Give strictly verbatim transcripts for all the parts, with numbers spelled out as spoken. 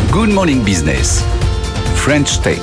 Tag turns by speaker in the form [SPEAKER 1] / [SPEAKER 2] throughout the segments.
[SPEAKER 1] Good Morning Business, French Tech.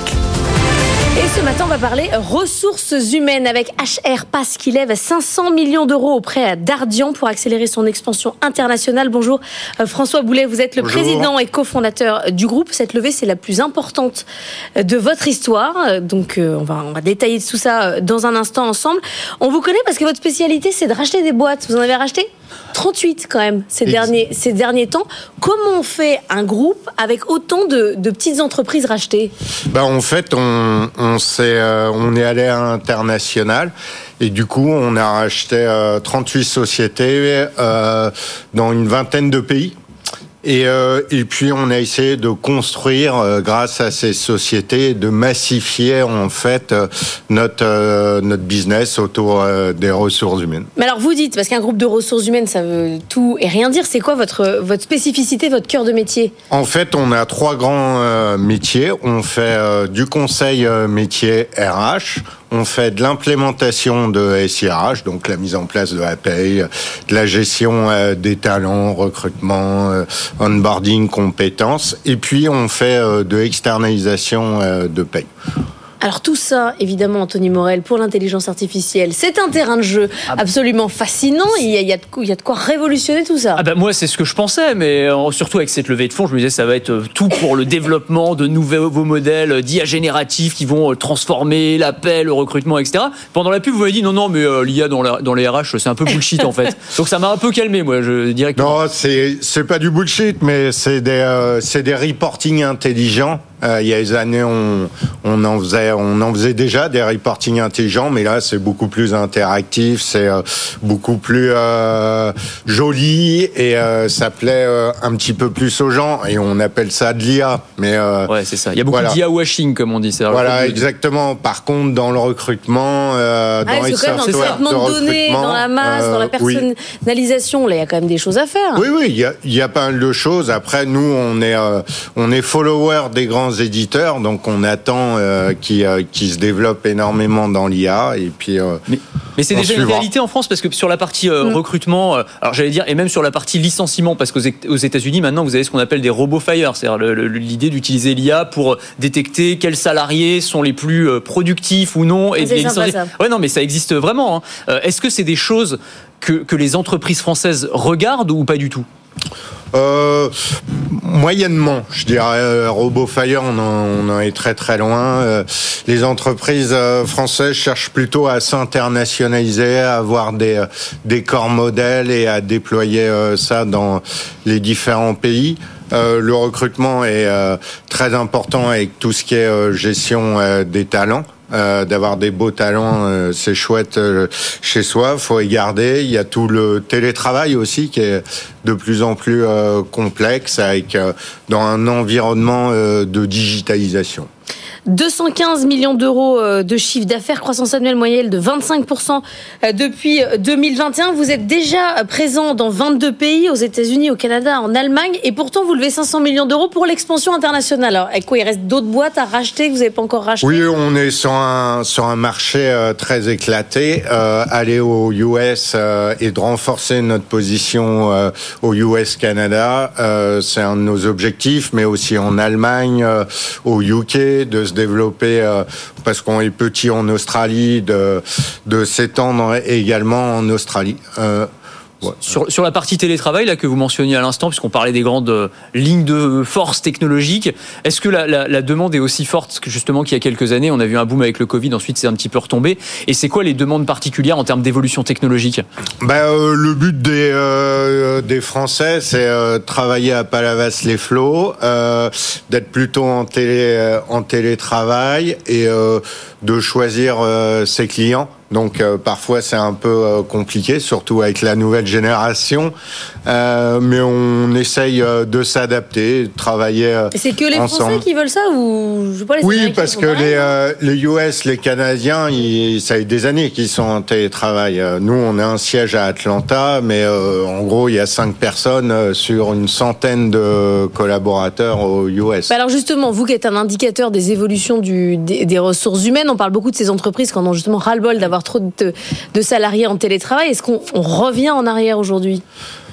[SPEAKER 2] Et ce matin, on va parler ressources humaines avec H R Pass qui lève cinq cents millions d'euros auprès d'Ardian pour accélérer son expansion internationale. Bonjour François Boulet, vous êtes le
[SPEAKER 3] Bonjour.
[SPEAKER 2] président et cofondateur du groupe. Cette levée, c'est la plus importante de votre histoire. Donc on va, on va détailler tout ça dans un instant ensemble. On vous connaît parce que votre spécialité, c'est de racheter des boîtes. Vous en avez racheté trente-huit quand même ces derniers, ces derniers temps. Comment on fait un groupe avec autant de, de petites entreprises rachetées ?
[SPEAKER 3] Ben, en fait, on, on, s'est, euh, on est allé à l'international et du coup, on a racheté euh, trente-huit sociétés euh, dans une vingtaine de pays. Et, euh, et puis, on a essayé de construire, euh, grâce à ces sociétés, de massifier en fait euh, notre euh, notre business autour euh, des ressources humaines.
[SPEAKER 2] Mais alors, vous dites, parce qu'un groupe de ressources humaines, ça veut tout et rien dire. C'est quoi votre votre spécificité, votre cœur de métier ?
[SPEAKER 3] En fait, on a trois grands euh, métiers. On fait euh, du conseil euh, métier R H. On fait de l'implémentation de S I R H, donc la mise en place de la paye, de la gestion euh, des talents, recrutement, euh, onboarding, compétences. Et puis, on fait euh, de l'externalisation euh, de paye.
[SPEAKER 2] Alors tout ça, évidemment, Anthony Morel, pour l'intelligence artificielle, c'est un terrain de jeu absolument fascinant. Il y a, il y a, de, il y a de quoi révolutionner tout ça.
[SPEAKER 4] Ah ben moi, c'est ce que je pensais, mais surtout avec cette levée de fonds, je me disais ça va être tout pour le développement de nouveaux modèles d'I A génératifs qui vont transformer l'appel, le recrutement, et cetera. Pendant la pub, vous m'avez dit non, non, mais euh, l'I A dans, la, dans les R H, c'est un peu bullshit en fait. Donc ça m'a un peu calmé, moi, je dirais.
[SPEAKER 3] Non, c'est c'est pas du bullshit, mais c'est des euh, c'est des reporting intelligents. Euh, il y a des années, on, on en faisait, on en faisait déjà des reporting intelligents, mais là, c'est beaucoup plus interactif, c'est euh, beaucoup plus euh, joli et euh, ça plaît euh, un petit peu plus aux gens. Et on appelle ça de l'I A. Mais euh,
[SPEAKER 4] ouais, c'est ça. Il y a beaucoup
[SPEAKER 3] voilà.
[SPEAKER 4] d'I A washing, comme on dit. C'est
[SPEAKER 3] voilà, exactement. Par contre, dans le recrutement, euh,
[SPEAKER 2] ah,
[SPEAKER 3] dans les
[SPEAKER 2] quand même, dans le traitement de, de données, dans la masse, euh, dans la personnalisation, oui. Là, il y a quand même des choses à faire.
[SPEAKER 3] Oui, oui, il y a, il y a pas mal de choses. Après, nous, on est, euh, on est follower des grands éditeurs, donc on attend euh, qu'ils euh, qui se développent énormément dans l'I A et puis. Euh,
[SPEAKER 4] mais, mais c'est déjà suivra. Une réalité en France parce que sur la partie euh, mmh. recrutement, euh, alors j'allais dire, et même sur la partie licenciement, parce qu'aux aux États-Unis maintenant vous avez ce qu'on appelle des robots fire, c'est-à-dire le, le, l'idée d'utiliser l'I A pour détecter quels salariés sont les plus productifs ou non et
[SPEAKER 2] ah,
[SPEAKER 4] les licencier. Ouais, non, mais ça existe vraiment. Hein. Euh, est-ce que c'est des choses que que les entreprises françaises regardent ou pas du tout?
[SPEAKER 3] Euh, moyennement, je dirais. Euh, RoboFire, on en, on en est très très loin. Euh, les entreprises euh, françaises cherchent plutôt à s'internationaliser, à avoir des des corps modèles et à déployer euh, ça dans les différents pays. Euh, le recrutement est euh, très important avec tout ce qui est euh, gestion euh, des talents. Euh, d'avoir des beaux talents, euh, c'est chouette euh, chez soi, faut les garder. Il y a tout le télétravail aussi qui est de plus en plus euh, complexe avec euh, dans un environnement euh, de digitalisation.
[SPEAKER 2] deux cent quinze millions d'euros de chiffre d'affaires, croissance annuelle moyenne de vingt-cinq pour cent depuis deux mille vingt et un. Vous êtes déjà présent dans vingt-deux pays, aux États-Unis, au Canada, en Allemagne, et pourtant vous levez cinq cents millions d'euros pour l'expansion internationale. Alors, avec quoi il reste d'autres boîtes à racheter que vous n'avez pas encore rachetées ?
[SPEAKER 3] Oui, on est sur un sur un marché euh, très éclaté. Euh, aller aux U S euh, et de renforcer notre position euh, au U S Canada, euh, c'est un de nos objectifs, mais aussi en Allemagne, euh, au U K, de se développer euh, parce qu'on est petit en Australie, de de s'étendre également en Australie. Euh,
[SPEAKER 4] Ouais. Sur, sur la partie télétravail là que vous mentionniez à l'instant, puisqu'on parlait des grandes euh, lignes de force technologiques, est-ce que la, la, la demande est aussi forte que justement qu'il y a quelques années, on a vu un boom avec le Covid, ensuite c'est un petit peu retombé, et c'est quoi les demandes particulières en termes d'évolution technologique ?
[SPEAKER 3] Ben euh, le but des euh, des Français, c'est euh, travailler à Palavas-les-Flots, euh, d'être plutôt en télé euh, en télétravail et euh, de choisir euh, ses clients. Donc euh, parfois c'est un peu euh, compliqué, surtout avec la nouvelle génération, euh, mais on essaye euh, de s'adapter, de travailler euh,
[SPEAKER 2] Et c'est que les
[SPEAKER 3] ensemble.
[SPEAKER 2] Français qui veulent ça ou je sais pas les
[SPEAKER 3] Oui,
[SPEAKER 2] Américains
[SPEAKER 3] parce que les euh, les U S, les Canadiens, ils, ça fait des années qu'ils sont en télétravail. Nous, on a un siège à Atlanta, mais euh, en gros, il y a cinq personnes sur une centaine de collaborateurs aux U S.
[SPEAKER 2] Bah alors justement, vous qui êtes un indicateur des évolutions du, des, des ressources humaines, on parle beaucoup de ces entreprises qui en ont justement ras-le-bol d'avoir trop de, de salariés en télétravail. Est-ce qu'on on revient en arrière aujourd'hui ?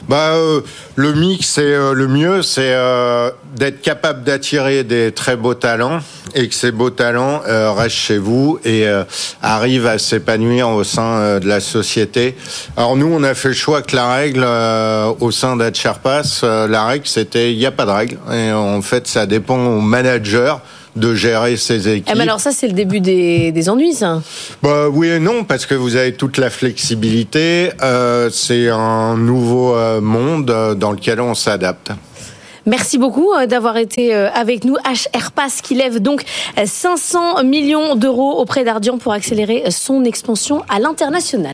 [SPEAKER 3] Bah, euh, le mix, c'est euh, le mieux, c'est euh, d'être capable d'attirer des très beaux talents et que ces beaux talents euh, restent chez vous et euh, arrivent à s'épanouir au sein euh, de la société. Alors nous, on a fait le choix que la règle euh, au sein d'Hatcherpass, euh, la règle, c'était il n'y a pas de règle. Et en fait, ça dépend au manager de gérer ses équipes.
[SPEAKER 2] Eh ben alors ça, c'est le début des, des ennuis, ça.
[SPEAKER 3] Bah oui et non, parce que vous avez toute la flexibilité. Euh, c'est un nouveau euh, monde euh, dans lequel on s'adapte.
[SPEAKER 2] Merci beaucoup d'avoir été avec nous. Hatcherpass qui lève donc cinq cents millions d'euros auprès d'Ardian pour accélérer son expansion à l'international.